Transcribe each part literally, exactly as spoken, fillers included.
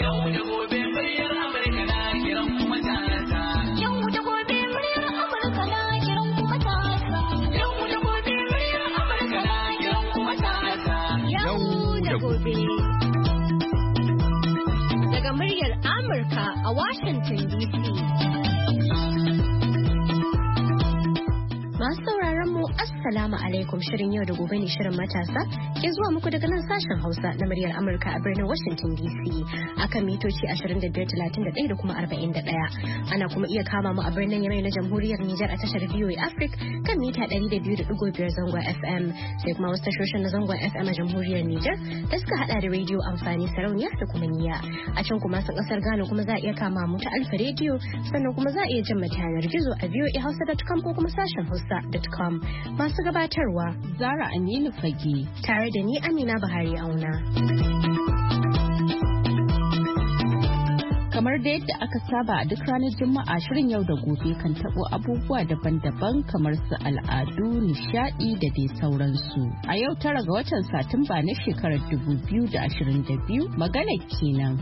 Yau da gobe muryar Amurka na kiran kuma ta. Yau da gobe muryar Amurka na kiran kuma ta. Yau da gobe muryar Amurka na kiran kuma ta. Yau da gobe. Daga muryar Amurka a Washington D C. Masu sauraron mu Assalamu alaikum, shirin yau da gobe ne shirin matasa ke zuwa muku daga nan sashen Hausa na muryar Amurka a birnin Washington D C akan mitoci ashirin da biyar, talatin da ɗaya da kuma arba'in da ɗaya. Ana kuma iya kama mu a birnin Yamai na Jamhuriyar Nijar a tashar V O A Africa kan mita ɗari da biyu da ɗigo biyar zangon F M, sai kuma wasu tashoshin na zangon F M a Jamhuriyar Nijar da suka hada da rediyo amfani, sarauniya da kuma niyya. A can kuma sun kasar Ghana kuma za a iya kama mu ta Alfa rediyo, sannan kuma za a iya jin mata yanar gizo a voahausa dot com ko kuma sashen hausa dot com. Masu gabatarwa Zara Aminu Fage tare da ni Amina Buhari Auna. Kamar da yadda aka saba a duk ranar Juma'a, shirin yau da gobe kan tabo abubuwa daban-daban kamar su al'adu, nishadi da dai sauransu. A yau tara ga watan Satumba na shekarar dubu biyu da ashirin da biyu, magana kenan.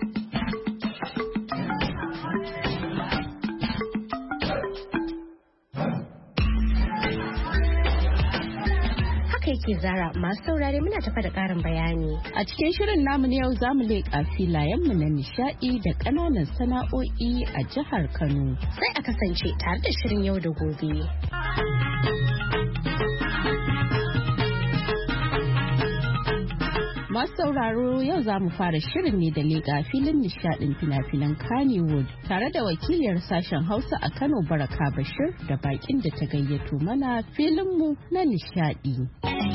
Ke Zara, masu saurare muna tafa da ƙarin bayani. A cikin shirin namu na yau za mu leƙa filayenmu na nishaɗi da ƙananan sana'o'i a jihar Kano. Sai a kasance tare da shirin yau da gobe. Masu sauraro, yau za mu fara shirin ne da leƙa filin nishaɗin fina-finan Kannywood tare da wakiliyar sashen Hausa a Kano Baraka Bashir da bakin da ta gayyato mana filinmu na nishaɗi.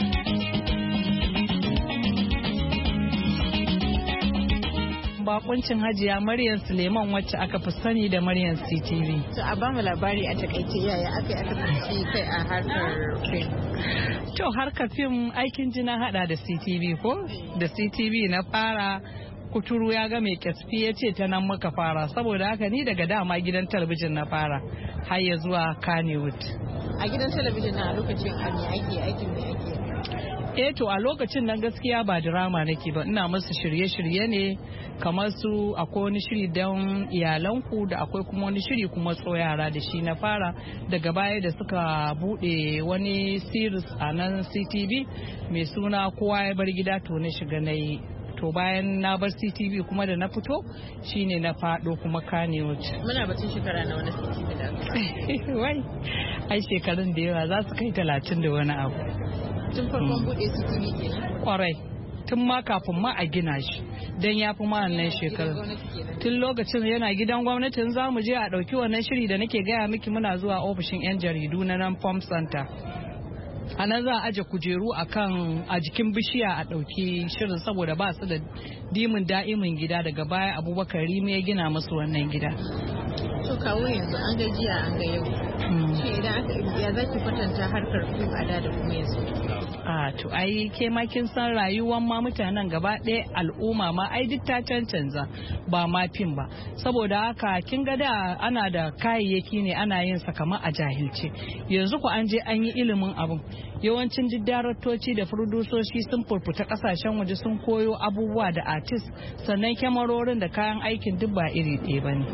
Bakuncin Hajiya Maryam Suleiman wacce aka fi sani da Maryam C T V. To a bamu labari a takaice yaya aka aka tsinci kai a harkar fim. To harkar fim aikin jina hada da C T V ko? Da C T V na fara, kuturu ya ga mai kyasfi ya ce ta nan muka fara, saboda haka ni daga dama gidan talabijin na fara har ya zuwa Kannywood. A gidan talabijin na a lokacin ne ake aikin da ake. Eh to a lokacin nan gaskiya ba drama nake ba, ina musu shirye-shirye ne kamar su akwai wani shiri don iyalanku da akwai kuma wani shiri kuma tso yara da shi na fara. Daga baya da suka bude wani series a nan C T V mai suna kowa ya bar gida, to na shiga na yi. To bayan na bar C T V kuma da na fito shine na fado kuma Kannywood. Muna batun shekara na wani C T V da wai ai shekarun da yawa za su kai talatin da wani abu. Tun farkon bude C T V kenan? Kwarai, tun ma kafin ma a gina shi, don ya fi ma wannan shekaru. Tun lokacin yana gidan gwamnatin za mu je a ɗauki wannan shiri da nake gaya miki, muna zuwa ofishin 'yan jaridu na nan Farm Center. A nan za a aje kujeru a kan a jikin bishiya a ɗauki shirin, saboda ba su da dimin da'imin gida. Daga baya Abubakar Rimi ya gina musu wannan gida. To kawo yanzu an ga jiya an ga yau. Shi idan aka ya za ki kwatanta harkar fim a da da kuma yanzu? A to ai ke ma kin san rayuwar ma mutanen gaba ɗaya, al'umma ma ai duk ta cancanza, ba ma fim ba. Saboda haka kin ga da ana da kayayyaki ne ana yin sa kamar a jahilce. Yanzu ku an je an yi ilimin abun. Yawancin duk daraktoci da furdusoshi sun furfuta kasashen waje sun koyo abubuwa da artist, sannan kyamarorin da kayan aikin duk ba iri ɗaya ba ne.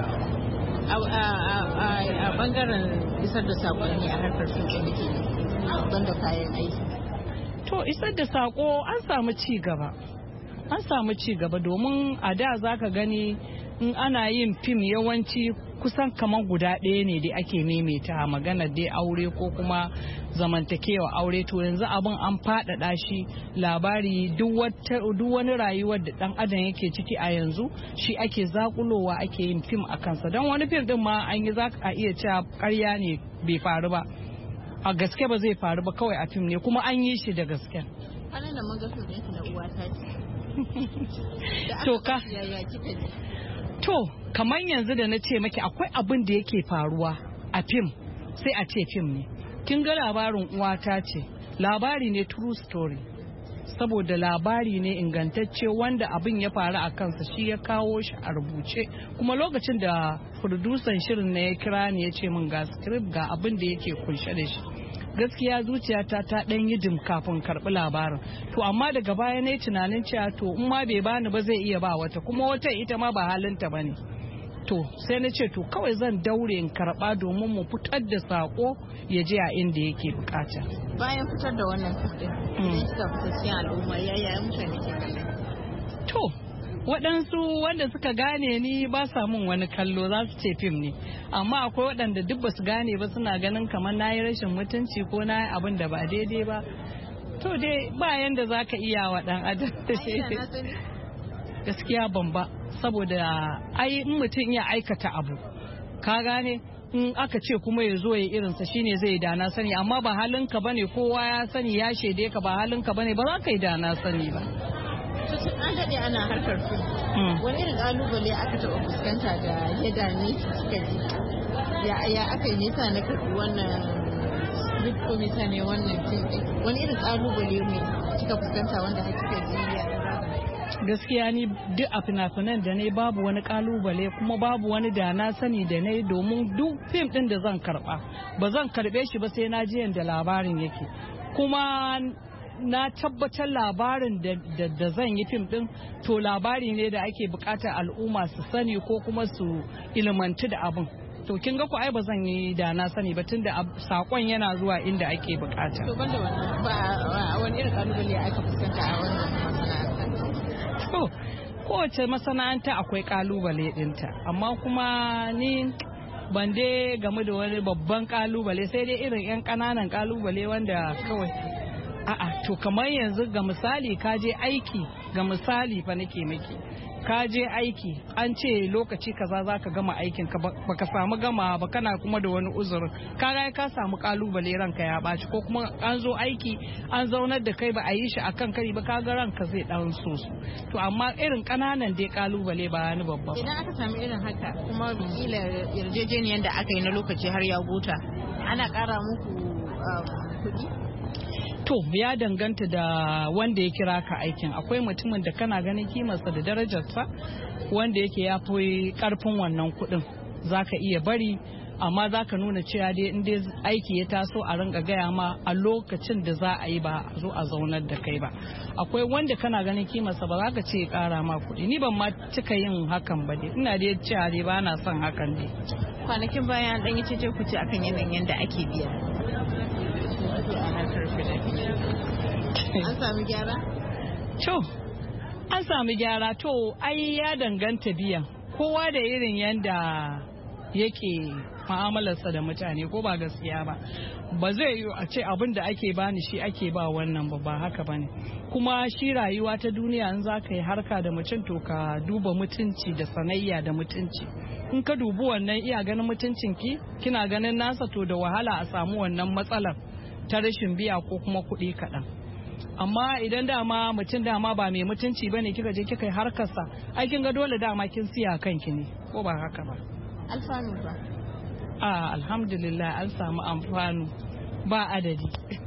A bangaren isar da sakonni a harkar fim da ke don da kayan aiki. To isar da sako an samu ci gaba. An samu ci gaba domin a da zaka gani in ana yin fim yawanci kusan kamar guda ɗaya ne dai ake maimaita magana dai aure ko kuma zamantakewa aure. To yanzu abin an faɗaɗa shi, labari duk wani rayuwar da ɗan adam yake ciki a yanzu shi ake zakulowa ake yin fim a kansa. Don wani fim din ma an yi za a iya cewa ƙarya ne bai faru ba, a gaske ba zai faru ba, kawai a fim ne kuma an yi shi da gaske. Kwanan da maga fim ɗinki na uwa ta ce. To ka To, kamar yanzu da na ce maki akwai abin da yake faruwa a fim, sai a ce fim ne. Kin ga labarin uwata ce, labari ne true story. Saboda labari ne ingantacce wanda abin ya faru a kansa, shi ya kawo shi a rubuce. Kuma lokacin da producer shirin na ya kira ni ya ce min ga script ga abin da yake kunshe da shi. gaskiya zuciyata ta ɗan yi dim kafin karɓi labarin. To amma daga baya na yi tunanin cewa to in ma bai bani ba zai iya ba wata, kuma wata ita ma ba halinta ba ne. To sai na ce to kawai zan daure in karɓa domin mu fitar da sako ya je a inda yake bukata. Bayan fitar da wannan kuɗin, ne kika fita cikin al'umma yaya mutane ke kallon? To waɗansu wanda suka gane ni ba sa mun wani kallo za su ce fim ne, amma akwai waɗanda duk ba su gane ba suna ganin kamar na yi rashin mutunci ko na yi abin da ba daidai ba. To dai ba yanda za ka iya wa ɗan adam. Gaskiya ban ba, saboda ai in mutum ya aikata abu ka gane in aka ce kuma ya zo ya irinsa shine zai dana sani, amma ba halinka bane, kowa ya sani ya shaide ka ba halinka bane, ba za ka yi dana sani ba. An daɗe ana harkar su. Wani irin ƙalubale aka taɓa fuskanta da ya dame ki kika ji? Ya aka yi nisa na karɓi wannan script ko nisa ne wannan fim ɗin? Wani irin ƙalubale ne kika fuskanta wanda har kika ji ya? Gaskiya ni duk a fina-finan da ne babu wani kalubale kuma babu wani da na sani da ne, domin duk fim ɗin da zan karɓa ba zan karɓe shi ba sai na ji yadda labarin yake, kuma na tabbatar labarin da zan yi fim din to labari ne da ake bukatar al'umma su sani ko kuma su ilmantu da abin. To kin ga ku ai ba zan yi da na sani ba tunda sakon yana zuwa inda ake bukata. To banda wannan ba wani irin kalubale aka fuskanta a wannan masana'anta? To kowace masana'anta akwai kalubale dinta, amma kuma ni ban dai game da wani babban kalubale, sai dai irin yan kananan kalubale wanda kawai a'a to kamar yanzu ga misali ka je aiki, ga misali fa nake miki ka je aiki an ce lokaci kaza zaka gama aikin ka baka samu gama ba, kana kuma da wani uzurin, kaga ka samu kalubale, ranka ya baci, ko kuma an zo aiki an zaunar da kai ba a yi shi akan kari ba, kaga ranka zai dan so su. To amma irin kananan dai kalubale ba ni babba. Idan aka samu irin haka kuma kila yarjejeniyar da aka yi na lokaci har ya gota, ana kara muku kuɗi? To ya danganta da wanda ya kira ka aikin. Akwai mutumin da kana ganin kimarsa da darajarsa wanda yake ya fi karfin wannan kuɗin, za ka iya bari, amma za ka nuna cewa dai in dai aiki ya taso a ringa gaya ma a lokacin da za a yi, ba a zo a zaunar da kai ba. Akwai wanda kana ganin kimarsa ba za ka ce kara ma kuɗi. Ni ban ma cika yin hakan ba dai, ina dai cewa dai ba na son hakan dai. Kwanakin bayan dan yi cece ku ce akan yanayin yadda ake biya a harkar an sami gyara? To, an sami gyara to ai ya danganta biyan, kowa da irin yanda yake mu'amalarsa da mutane, ko ba gaskiya ba. Ba zai yi a ce abin da ake bani shi ake ba wannan ba, ba haka bane. Kuma shi rayuwa ta duniya in za ka yi harka da mutum to ka duba mutunci da sanayya da mutunci. In ka dubi wannan iya ganin mutuncinki, kina ganin nasa, to da wahala a samu wannan matsalar ta rashin biya ko kuma kuɗi kaɗan. Amma idan dama mutum dama ba mai mutunci bane, kika je kika yi harkarsa, ai kin ga dole dama kin siya kanki ne, ko ba haka ba? Alfanu ba? Ah, alhamdulillah an samu amfanu ba adadi.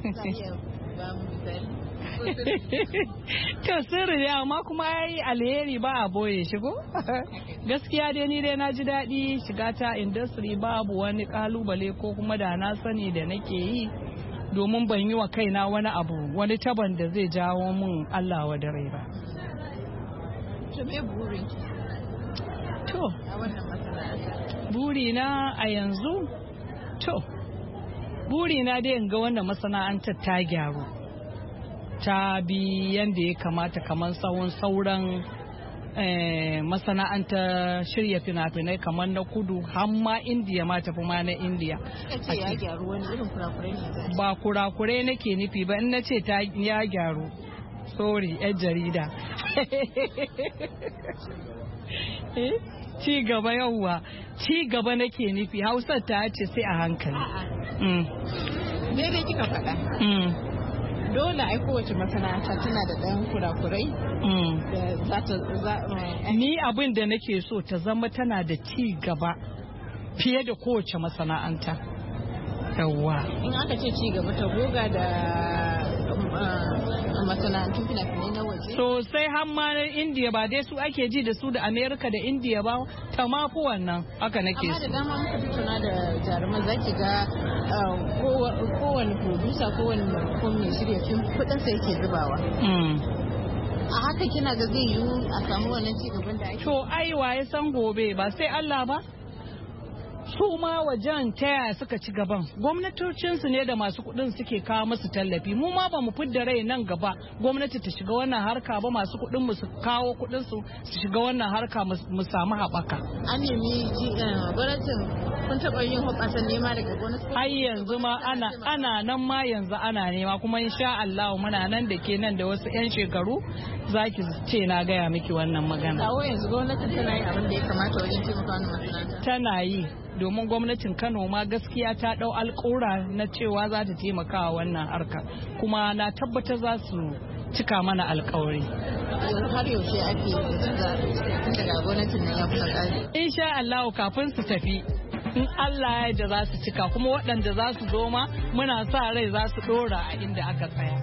To sirri ne, amma kuma yayi alheri ba a boye shi ko? Gaskiya dai ni dai na ji daɗi shiga ta industry, babu wani kalubale ko kuma da na sani da nake yi, domin ban yi wa kaina wani abu wani taban da zai jawo mun Allah wa dare ba. To me burin? To, a wannan masana'anta? Burina a yanzu? To, burina dai in ga wannan masana'antar ta gyaru, ta bi yanda ya kamata kamar sauran sauran Eh, masana'antar shirya fina-finai kamar na kudu, hamma indiya ma tafi ma na indiya. Ce ya gyaru, wani irin kurakurai ne? Ba kurakurai nake nufi ba, in na ce ta ya gyaru, sorry yan jarida. Ci gaba yauwa, ci gaba nake nufi, Hausar ta ce sai a hankali. Daidai kika faɗa. Dole ai kowace masana'anta tana da ɗan kurakurai da za ta. Ni abin da nake so ta zama tana da ci gaba fiye da kowace masana'anta. Yawwa. In aka ce ci gaba, ta goga da masana'antun fina-finai na waje. Sosai har ma na Indiya ba dai su ake ji da su da Amerika da Indiya ba ta mafi wannan haka nake so. Amma da dama muka tattauna da jaruman zaki ga kowane producer kowane mai shirya fim kudinsa yake zubawa. A haka kina ga zai yiwu a samu wannan ci gaban da ake? To ai waye san gobe ba sai Allah ba? Su ma wajen taya suka ci gaban gwamnatocinsu ne da masu kudin suke kawo musu tallafi mu ma ba mu fidda rai nan gaba gwamnati ta shiga wannan harka ba masu kudin mu su kawo kudin su su shiga wannan harka mu samu haɓaka. An nemi gwamnatin kun taɓa yin hoɓasan nema daga gwamnati? Ai yanzu ma ana ana nan ma yanzu ana nema kuma insha Allah muna nan da ke nan da wasu 'yan shekaru zaki ce na gaya miki wannan magana. Kawo yanzu gwamnatin tana yin abin da ya kamata wajen taimaka wannan masana'anta? Tana yi. Domin gwamnatin Kano ma gaskiya ta dau alƙawura na cewa za ta taimaka wa wannan harka kuma na tabbatar za su cika mana alƙawari. Har yaushe ake daga gwamnatin nan ya kusa ƙari? Insha Allah kafin su tafi in Allah ya da za su cika kuma waɗanda za su zo ma muna sa rai za su ɗora a inda aka tsaya.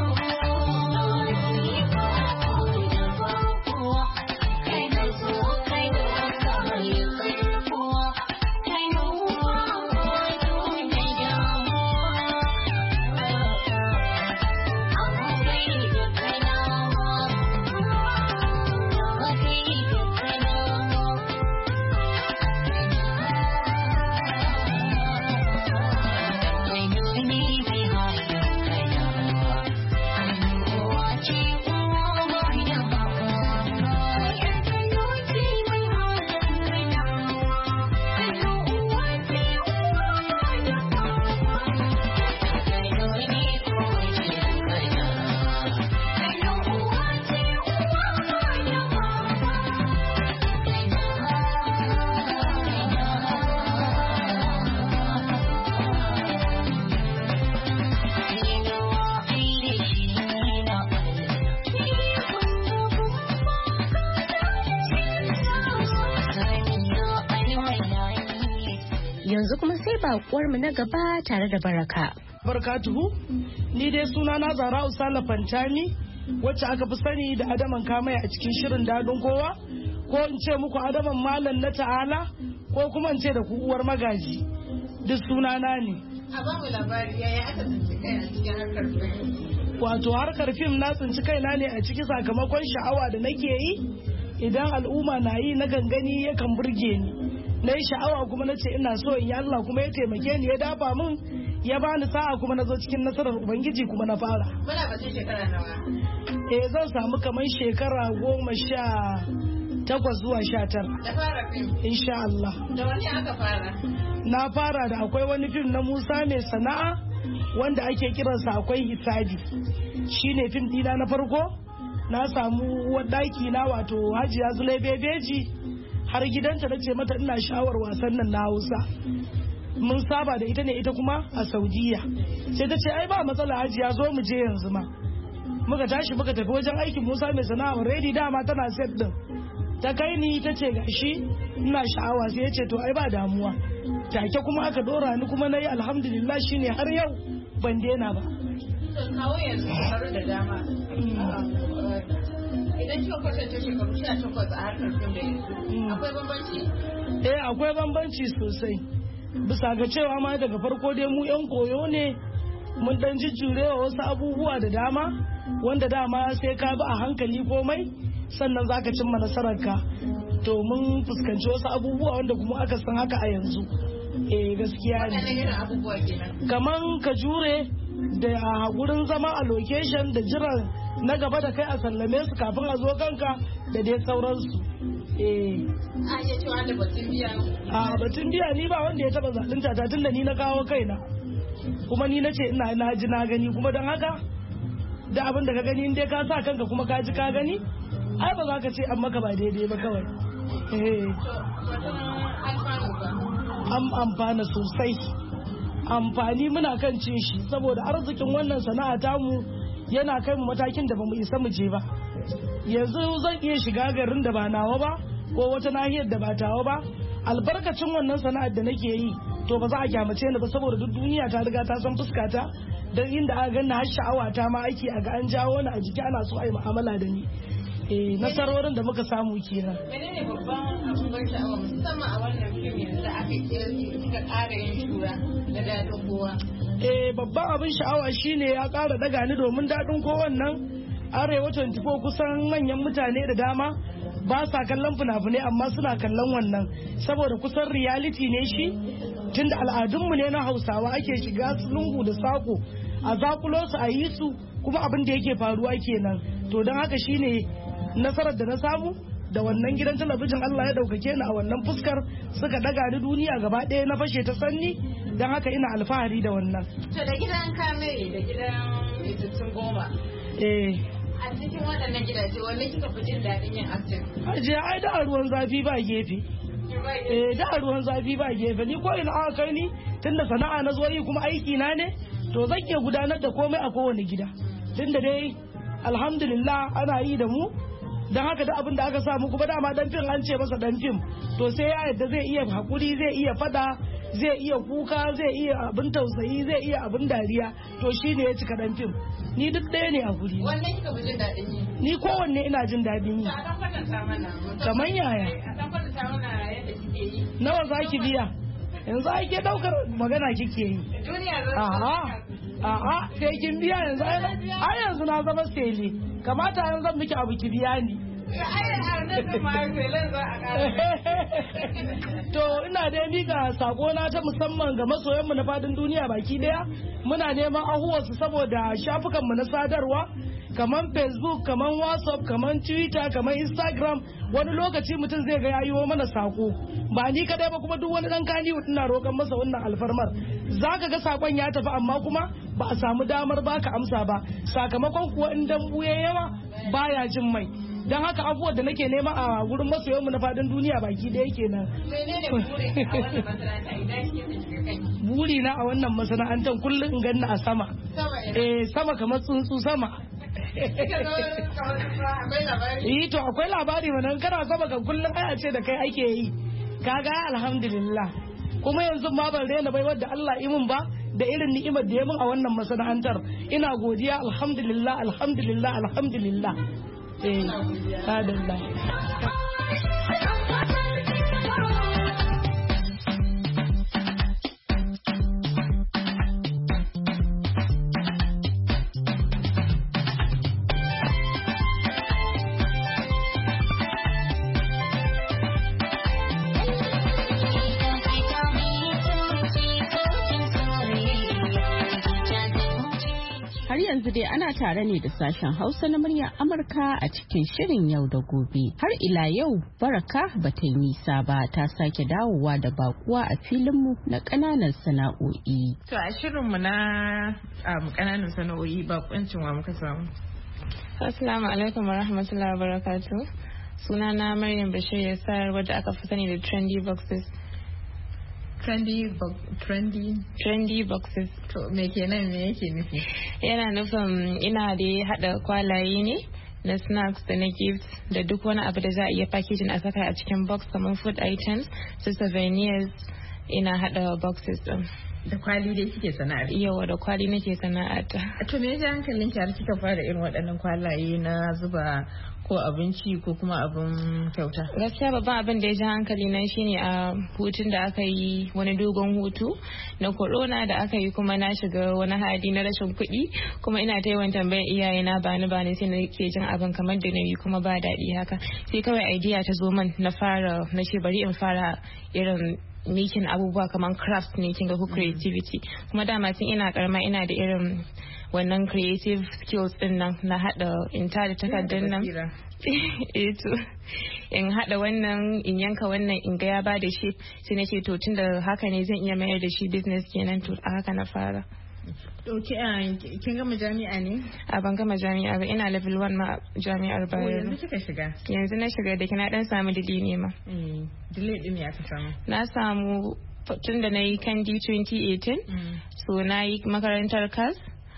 Yanzu kuma sai bakuwar mu na gaba tare da Baraka. Barkatuhu, ni dai suna na Zara Usala Fantami wacce aka fi sani da Adaman Kamai a cikin shirin dadin kowa, ko in ce muku Adaman Malam na Ta'ala ko kuma in ce da ku uwar magaji. Duk suna na ne. A ba mu labari yaya aka tsinci kai a cikin harkar fim. Wato harkar fim na tsinci kaina ne a ciki sakamakon sha'awa da nake yi. Idan al'umma na yi na gangani yakan burge ni. Na yi sha'awa kuma na ce ina so in yi Allah kuma ya taimake ni ya dafa min ya bani sa'a kuma na zo cikin nasarar Ubangiji kuma na fara. Muna batun shekara nawa? Eh zan samu kamar shekara goma sha takwas zuwa sha tara. Da fara fim? Insha Allah. Da wani aka fara? Na fara da akwai wani fim na Musa mai sana'a wanda ake kiransa akwai hisabi. Shine fim dina na farko. Na samu wadaki na wato Hajiya Zulai Bebeji. Har gidanta na ce mata ina sha'awar wasan nan na Hausa. Mun saba da ita ne ita kuma a Saudiya. Sai ta ce ai ba matsala Hajiya zo mu je yanzu ma. Muka tashi muka tafi wajen aikin Musa mai sana'a already dama tana set din. Ta kai ni ta ce gashi ina sha'awa sai ya ce to ai ba damuwa. Take kuma aka dora ni kuma nayi alhamdulillah shine har yau ban daina ba. Kawo yanzu shekaru da dama. Idan kika kwatanta shekaru sha takwas a harkar fim da yanzu, akwai bambanci? Eh akwai bambanci sosai. Bisa ga cewa ma daga farko dai mu yan koyo ne mun dan jujjurewa wasu abubuwa da dama wanda dama sai ka bi a hankali komai sannan zaka cimma nasararka. To mun fuskanci wasu abubuwa wanda kuma aka san haka a yanzu. Eh gaskiya ne. Kaman ka jure da gurin zama a location da jiran na gaba da kai a sallame su kafin a zo kanka da dai sauransu. Eh. A iya cewa da batun biya. A batun biya ni ba wanda ya taba zalunta ta tunda ni na kawo kaina. Kuma ni na ce ina na ji na gani kuma don haka da abin da ka gani in dai ka sa kanka kuma ka ji ka gani ai ba za ka ce an maka ba daidai ba kawai. Eh. An amfana sosai. Amfani muna kan cin shi saboda arzikin wannan sana'a tamu yana kai mu matakin da bamu isa mu je ba. Yanzu zan iya shiga garin da ba nawa ba ko wata nahiyar da ba tawa ba albarkacin wannan sana'ar da nake yi to ba za a kyamace ni ba saboda duk duniya ta riga ta san fuskata don inda aka ganna har sha'awa ta ma aiki a ga an jawo ni a jiki ana so a yi mu'amala da ni. Eh, nasarorin da muka samu kenan. Menene babban abin ban sha'awa musamman a wannan fim yanzu da aka kika ƙara yin shura da daɗin kowa? Eh, babban abin sha'awa shine ya ƙara daga ni domin daɗin kowan nan Arewa twenty-four kusan manyan mutane da dama ba sa kallon fina-finai amma suna kallon wannan saboda kusan reality ne shi tunda al'adunmu ne na Hausawa ake shiga lungu da sako a zakulo su a yi su kuma abin da yake faruwa kenan to don haka shine nasarar da na samu da wannan gidan talabijin Allah ya daukake ni a wannan fuskar suka daga ni duniya gaba ɗaya na fashe ta sanni don haka ina alfahari da wannan. To da gidan Kamere da gidan Isusun Goma. Eh. A cikin waɗannan gidaje wanne kika fi jin daɗin yin acting? Aje ai da ruwan zafi ba gefe. Eh da ruwan zafi ba gefe ni ko ina aka kai ni tunda sana'a na zo yi kuma aiki na ne to zan iya gudanar da komai a kowane gida. Tunda dai alhamdulillah ana yi da mu don haka da abin da aka samu kuma dama dan fim an ce masa dan fim to sai ya yadda zai iya hakuri zai iya fada zai iya kuka zai iya abin tausayi zai iya abin dariya to shine ya cika dan fim ni duk ɗaya ne a guri wannan kika fi jin daɗin yi ni kowanne ina jin daɗin yi a dan kwatanta mana kamar yaya a dan kwatanta mana yadda kike yi nawa zaki biya yanzu ake daukar magana kike yi duniya zan a'a a'a sai kin biya yanzu ai yanzu na zama sele kamata yanzu zan miki abu ki biya ni to ina dai mika sako na ta musamman ga masoyanmu na fadin duniya baki daya muna neman ahuwarsu saboda shafukanmu na sadarwa kamar facebook kamar whatsapp kamar twitter kamar instagram wani lokaci mutum zai ga yayi mana sako ba ni kadai ba kuma duk wani dan kani ina roƙon masa wannan alfarmar zaka ga sakon ya tafi amma kuma ba a samu damar baka amsa ba sakamakon kuwa in dambu ya yawa baya jin mai don haka abubuwan da nake nema a wurin masoyanmu na fadin duniya baki ɗaya kenan. Buri na a wannan masana'antar kullum in ganna a sama. Eh sama kamar tsuntsu sama. Yi to akwai labari mana kana sama kan kullum ai a ce da kai ake yi. Kaga alhamdulillah. Kuma yanzu ma ban rena bai wadda Allah imin ba da irin ni'imar da ya min a wannan masana'antar. Ina godiya alhamdulillah alhamdulillah alhamdulillah. Eh, alhamdulillah. yanzu dai ana tare ne da sashen Hausa na muryar Amurka a cikin shirin yau da gobe. Har ila yau Baraka ba ta yi nisa ba ta sake dawowa da bakuwa a filinmu na ƙananan sana'o'i. To a shirinmu na ƙananan sana'o'i bakuncin wa muka samu. Assalamu alaikum wa rahmatullahi wa barakatuh. Sunana Maryam Bashir Yasar wadda aka fi sani da Trendy Boxes. Trendy trendy trendy boxes. To me kenan me yake nufi? Yana nufin ina da hada kwalaye ne na snacks da na gifts da duk wani abu da za a iya packaging a saka a cikin box kamar food items su souvenirs ina hada boxes din. Da kwali dai kike sana'ar? Yawa da kwali nake sana'ata. To me ya hankalin ki har kika fara irin waɗannan kwalaye na zuba ko abinci ko kuma abin kyauta? Gaskiya babban abin da ya ji hankali na shine a hutun da aka yi wani dogon hutu na corona da aka yi kuma na shiga wani hali na rashin kuɗi kuma ina ta yawan tambayar iyaye na bani bani sai na ke jin abin kamar da nauyi kuma ba daɗi haka sai kawai idea ta zo min na fara na ce bari in fara irin making abubuwa kamar craft ne kinga ko creativity kuma dama tun ina karama ina da irin wannan creative skills din nan na hada in ta da takardar nan eto in hada wannan in yanka wannan in ga ya ba da shi sai nake to tunda haka ne zan iya mayar da shi business kenan to a haka na fara. Doki kin gama jami'a ne? A ban gama jami'a ba ina level one ma jami'ar Bayero. Yanzu kika shiga? Yanzu na shiga da kina dan samu dili ne ma. Eh, dili din ya ka samu? Na samu tun da na yi kandi twenty eighteen so na yi makarantar kas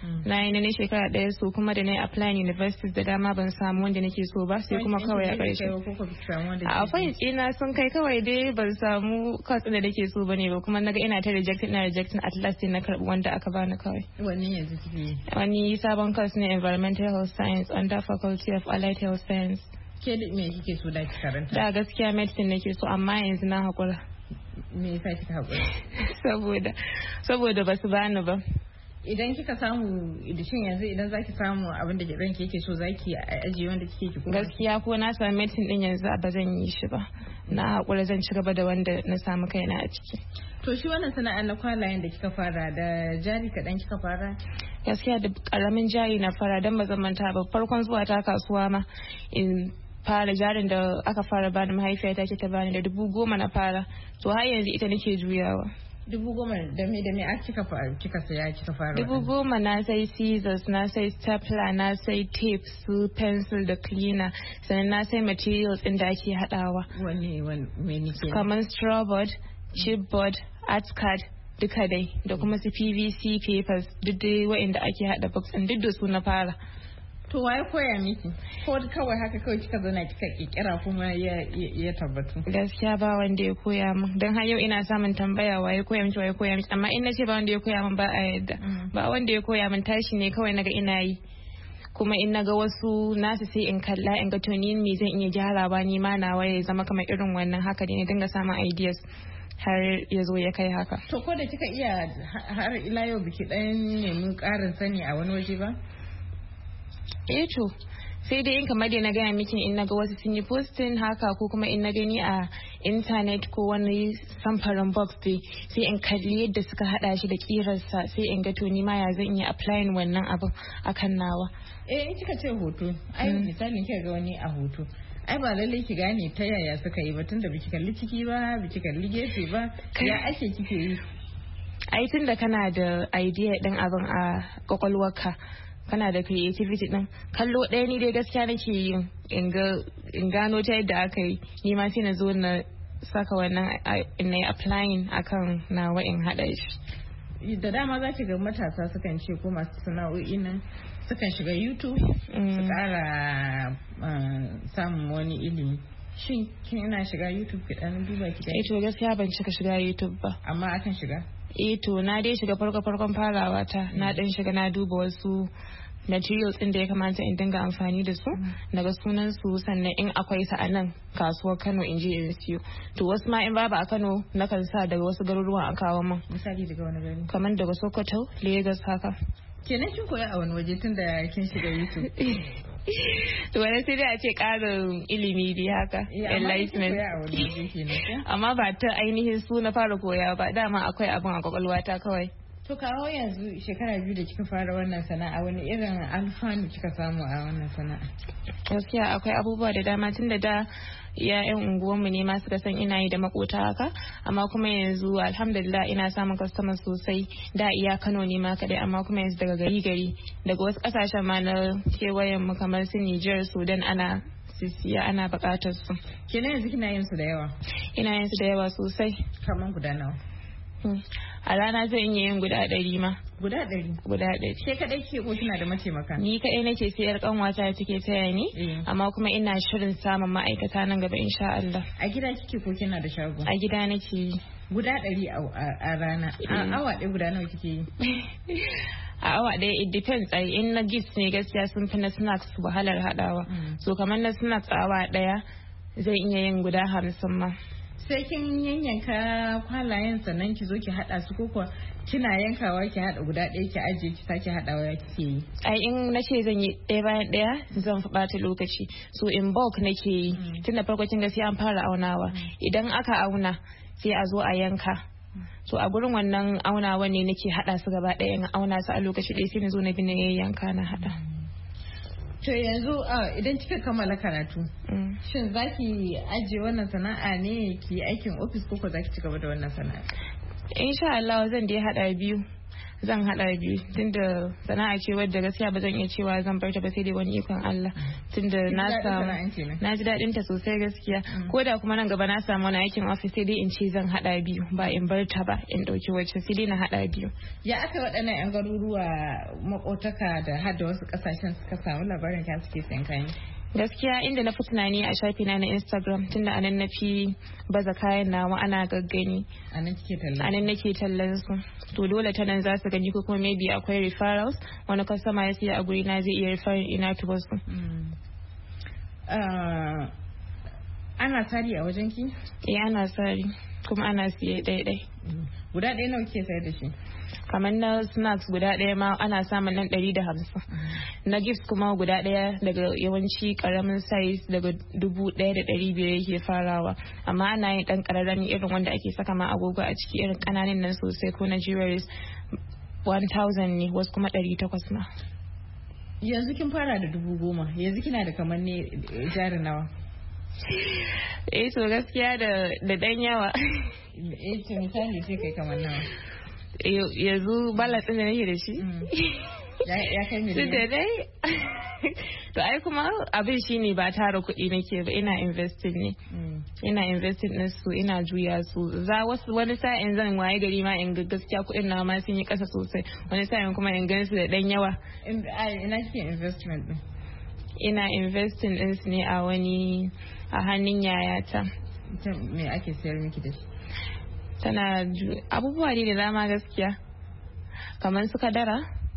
na yi na shekara ɗaya so kuma da na yi applying universities da dama ban samu wanda nake so ba sai kuma kawai a ƙarshe a point ina sun kai kawai dai ban samu course da nake so bane ba kuma naga ina ta reject ina rejecting at last sai na karbi wanda aka bani kawai. Wani yanzu kike? Wani sabon course ne environmental health science under faculty of allied health science. Ke me kike so da ki karanta? Da gaskiya medicine nake so amma yanzu na hakura. Me yasa kika hakura? Saboda saboda basu bani ba. Idan kika samu shin yanzu idan zaki samu abin da ranki yake so zaki ajiye wanda kike ki kuma gaskiya ko na samu medicine din yanzu ba zan yi shi ba na hakura zan ci gaba da wanda na samu kaina a ciki. To shi wannan sana'ar na kwalayen da kika fara da jari kaɗan kika fara? Gaskiya da karamin jari na fara don ba zan manta ba farkon zuwa ta kasuwa ma in fara jarin da aka fara bani mahaifiyata ta bani da dubu goma na fara to har yanzu ita nake juyawa. Dubu goma da me da me a kika fara kika saya kika fara? Dubu goma na sai scissors na sai stapler na sai tape su pencil da cleaner sannan na sai materials din da ake hadawa. Wani wani me nake? Kamar straw board, chipboard, art card duka dai da kuma su P V C papers duk dai wa'inda ake hada box din duk da su na fara. To waye koya miki? Ko kawai haka kawai kika zauna kika kikira kuma ya ya tabbatu? Gaskiya ba wanda ya koya min dan har yau ina samun tambaya waye koya miki waye koya miki amma in nace ba wanda ya koya min ba a yadda. Ba wanda ya koya min tashi ne kawai naga ina yi. Kuma in naga wasu nasu sai in kalla in ga to ni me zan iya gyarawa ni ma nawa ya zama kamar irin wannan haka ne dinga samun ideas har ya zo ya kai haka. To ko da kika iya har ila yau biki dan nemi karin sani a wani waje ba? Eh to sai dai in kamar da na gaya miki in naga wasu sun yi posting haka ko kuma in na gani a internet ko wani samfarin box dai sai in kalli yadda suka hada shi da kirarsa sai in ga to ni ma ya zan iya applying wannan abin akan nawa. Eh in kika ce hoto ai misalin kika ga wani a hoto ai ba lalle ki gane ta yaya suka yi ba tunda biki kalli ciki ba biki kalli gefe ba ya ake kike yi? Ai tunda kana da idea din abin a kwakwalwarka kana da creativity din kallo ɗaya ni dai gaskiya nake yin in gano ta yadda aka yi ni ma sai na zo na saka wannan in na applying akan nawa in haɗa shi. Da dama za ki ga matasa sukan ce ko masu sana'o'i nan sukan shiga YouTube su ƙara samun wani ilimi. Shin kin ina shiga YouTube ki dan duba ki ga? Eh to gaskiya ban cika shiga YouTube ba. Amma akan shiga? Eh to na dai shiga farko farkon farawa ta na dan shiga na duba wasu materials din da ya kamata in dinga amfani da su daga sunan su sannan in akwai sa a nan kasuwar Kano in je in siyo to wasu ma in babu a Kano na kan sa daga wasu garuruwan a kawo min. Misali daga wani gari? Kamar daga Sokoto, Lagos haka. Kenan kin koya a wani waje tun da kin shiga YouTube? To wani sai dai a ce karin ilimi dai haka enlightenment amma ba ta ainihin su na fara koya ba dama akwai abin a kwakwalwata kawai. To kawo yanzu shekara biyu da kika fara wannan sana'a wani irin alfanu kika samu a wannan sana'a? Gaskiya akwai abubuwa da dama tun da da ya'yan unguwanmu ne ma suka san ina yi da makota haka amma kuma yanzu alhamdulillah ina samun customers sosai da iya Kano ne ma kadai amma kuma yanzu daga gari gari daga wasu kasashen ma na kewayen mu kamar su Niger, Sudan ana sisiya ana bukatar su. Kenan yanzu kina yin su da yawa? Ina yin su da yawa sosai. Kaman guda nawa? A rana zan iya yin guda ɗari ma. Guda ɗari? Guda ɗari. Ke kaɗai ke ko kina da mataimaka? Ni kaɗai nake sayar kanwata take taya ni amma kuma ina shirin samun ma'aikata nan gaba insha Allah. A gida kike ko kina da shago? A gida nake yi. Guda ɗari a rana? A awa ɗaya guda nawa kike yi? A awa ɗaya it depends ai in na gifts ne gaskiya sun fi na snacks wahalar haɗawa. So kamar na snacks awa ɗaya zai iya yin guda hamsin ma. Sai kin yanyanka kwalayen sannan ki zo ki hada su ko kuwa kina yankawa ki hada guda ɗaya ki ajiye ki sake hadawa kike yi? Ai in nace zan yi ɗaya bayan ɗaya zan fi bata lokaci so in bulk nake yi tun da farko kin ga sai an fara aunawa idan aka auna sai a zo a yanka so a gurin wannan aunawa ne nake hada su gaba ɗaya in auna su a lokaci ɗaya sai na zo na bi na yanka na hada. To yanzu idan kika kammala karatu, shin za ki ajiye wannan sana'a ne ki yi aikin ofis ko za ki ci gaba da wannan sana'a? Insha Allah zan dai hada biyu. zan hada biyu tunda sana'a ce wadda gaskiya ba zan iya cewa zan bar ta ba sai dai wani ikon Allah tunda na samu na ji daɗin ta sosai gaskiya ko da kuma nan gaba na samu wani aikin office sai dai in ce zan hada biyu ba in bar ta ba in dauki wacce sai dai na hada biyu. Ya aka waɗannan yan garuruwa makotaka da har da wasu kasashen suka samu labarin kan suke sayan kayan? Gaskiya inda na fi tunani a shafi na na Instagram tunda anan na fi baza kayan nawa ana gaggani anan kike tallan anan nake tallan su to dole ta nan za su gani ko kuma maybe akwai referrals wani customer ya siya a guri na zai iya referring ina to wasu. Ana sari a wajen ki? Eh ana sari kuma ana siye ɗaya-ɗaya. Guda ɗaya nawa kike sayar da shi? Kamar na snacks guda ɗaya ma ana samun nan ɗari da hamsin. Na gifts kuma guda ɗaya daga yawanci ƙaramin size daga dubu ɗaya da ɗari biyar yake farawa. Amma ana yin ɗan ƙararrami irin wanda ake saka ma agogo a ciki irin ƙananan nan sosai ko na jewelries one thousand ne wasu kuma ɗari takwas ma. Yanzu kin fara da dubu goma yanzu kina da kamar ne jari nawa? Eh to gaskiya da da ɗan yawa. Eh to misali sai kai kamar nawa? Yanzu balance ɗin da nake da shi ya kai miliyan da dai to ai kuma abin shine ba tara kuɗi nake ba ina investing ne ina investing din su ina juya su za wasu wani sa'in zan waye gari ma in ga gaskiya kuɗin na ma sun yi ƙasa sosai wani sa'in kuma in gan su da ɗan yawa. Ina kike investment din? Ina investing din su ne a wani a hannun yayata. Me ake sayar miki da shi? Tana abubuwa ne da dama gaskiya kamar su kadara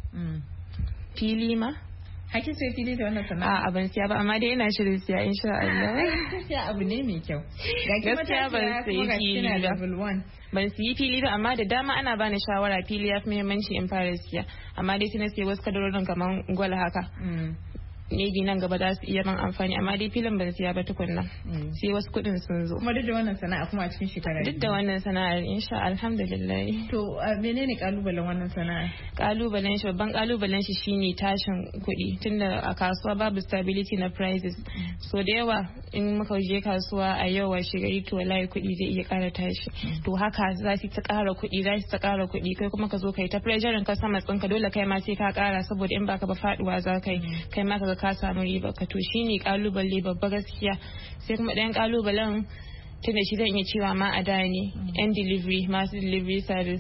fili ma hakin sai fili da wannan sana'a a ban siya ba amma dai ina shirin siya insha Allah. Gaskiya abu ne mai kyau gaskiya ban siya fili ba ban siya fili ba amma da dama ana bani shawara fili ya fi muhimmanci in fara siya amma dai sai na siya wasu kadarorin kamar gwal haka maybe nan gaba za su iya man amfani amma dai filin ban siya ba tukunna sai wasu kuɗin sun zo. Kuma duk da wannan sana'a kuma a cikin shekara duk da wannan sana'ar insha alhamdulillah. To menene kalubalen wannan sana'a? Kalubalen shi babban kalubalen shi shine tashin kuɗi tunda a kasuwa babu stability na prices so da yawa in muka je kasuwa a yau washe gari to wallahi kuɗi zai iya ƙara tashi to haka za su ta ƙara kuɗi za su ta ƙara kuɗi kai kuma ka zo kai ta pressure ka sama tsinka dole kai ma sai ka ƙara saboda in baka ba faduwa za kai kai ma ka ka samu riba ka to shine kalubale babba gaskiya sai kuma ɗayan kalubalen tunda shi zan iya cewa ma a da ne yan delivery masu delivery service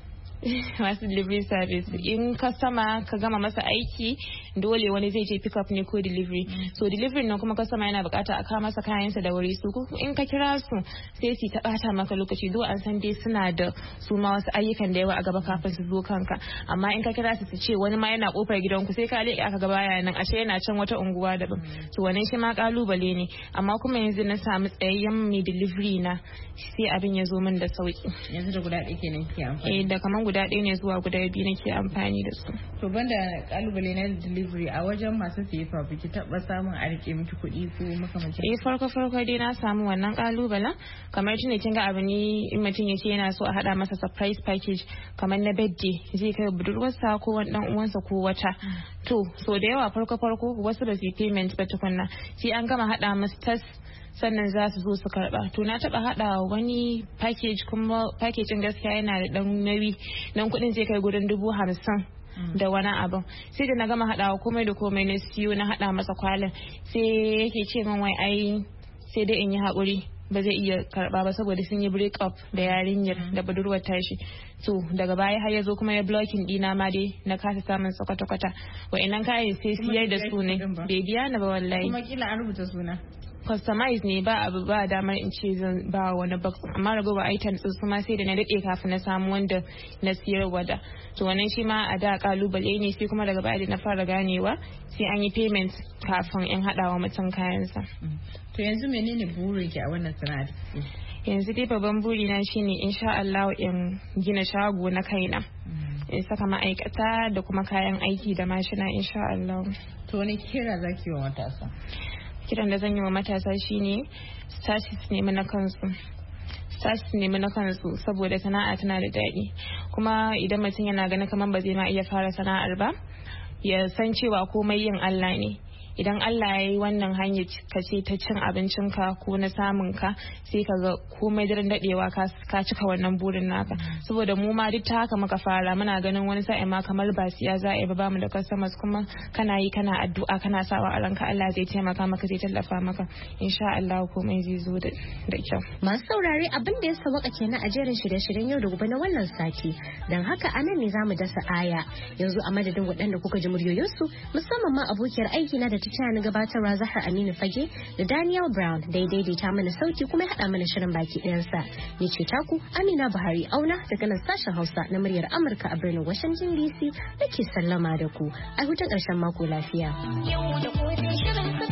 masu delivery service in ka sama ka gama masa aiki dole wani zai je pick up ne ko delivery so delivery nan kuma customer yana bukata a kawo masa kayansa da wuri su in ka kira su sai su ta bata maka lokaci do an san dai suna da su ma wasu ayyukan da yawa a gaba kafin su zo kanka amma in ka kira su su ce wani ma yana kofar gidanku sai ka leke aka ga baya nan ashe yana can wata unguwa daban to wannan shi ma kalubale ne amma kuma yanzu na samu tsayayyen mai delivery na sai abin ya zo min da sauki yanzu da guda ɗaya kenan ke amfani eh da kaman guda ɗaya ne zuwa guda biyu nake amfani da su. To banda kalubale na delivery a wajen masu siye fa biki taɓa samun a rike miki kuɗi ko makamancin? Eh farko farko dai na samu wannan kalubalen kamar tunda kin ga abu ne in mutum ya ce yana so a hada masa surprise package kamar na birthday zai kai budurwarsa ko wani dan uwansa ko wata. To so da yawa farko farko wasu ba su yi payment ba tukunna sai an gama hada musu tas sannan za su zo su karba to na taba hada wani package kuma packaging gaskiya yana da dan nauyi dan kudin zai kai gurin dubu hamsin da wani abin sai da na gama hadawa komai da komai na siyo na hada masa kwalin sai yake ce min wai ai sai dai in yi haƙuri ba zai iya karba ba saboda sun yi break up da yarinyar da budurwar tashi to daga baya har ya zo kuma ya blocking dina ma dai na kasa samun sa kwata-kwata wa'annan kayan sai siyar da su ne bai biya na ba wallahi kuma kila an rubuta suna customize ne ba abu ba damar in ce zan ba wani box amma ragowar items su ma sai da na dade kafin na samu wanda na siyarwa da to wannan shi ma a da kalubale ne sai kuma daga baya da na fara ganewa sai an yi payment kafin in hadawa mutum kayansa. To yanzu menene burin ki a wannan sana'ar? Yanzu dai babban burina shine insha Allah in gina shago na kaina in saka ma'aikata da kuma kayan aiki da mashina insha Allah. To wani kira zaki wa matasa? Kiran da zan yi wa matasa shine status nemi na kansu status nemi na kansu saboda sana'a tana da daɗi kuma idan mutum yana ganin kamar ba zai ma iya fara sana'ar ba ya san cewa komai yin Allah ne idan Allah ya yi wannan hanyar ka ce ta cin abincinka ko na samun ka sai ka ga komai daren dadewa ka cika wannan burin naka. Saboda mu ma duk ta haka muka fara, muna ganin wani sa'in ma kamar ba siya za a yi ba, bamu da customers, kuma kana yi kana addu'a kana sawa a ranka Allah zai taimaka maka, zai tallafa maka, insha Allah komai zai zo da kyau. Masu saurare, abin da ya sawaka kenan a jerin shirye-shiryen yau da gobe na wannan sati, don haka anan ne zamu dasa aya. Yanzu a madadin waɗanda kuka ji muryoyinsu, musamman ma abokiyar aiki na da ta taya ni gabatarwa Zahra Aminu Fage da Daniel Brown da ya daidaita mana sauti kuma ya haɗa mana shirin baki ɗayansa. Ni ce taku Amina Buhari Auna daga nan sashen Hausa na muryar Amurka a birnin Washington D C nake sallama da ku. A hutun ƙarshen mako lafiya. Yau da gobe shirin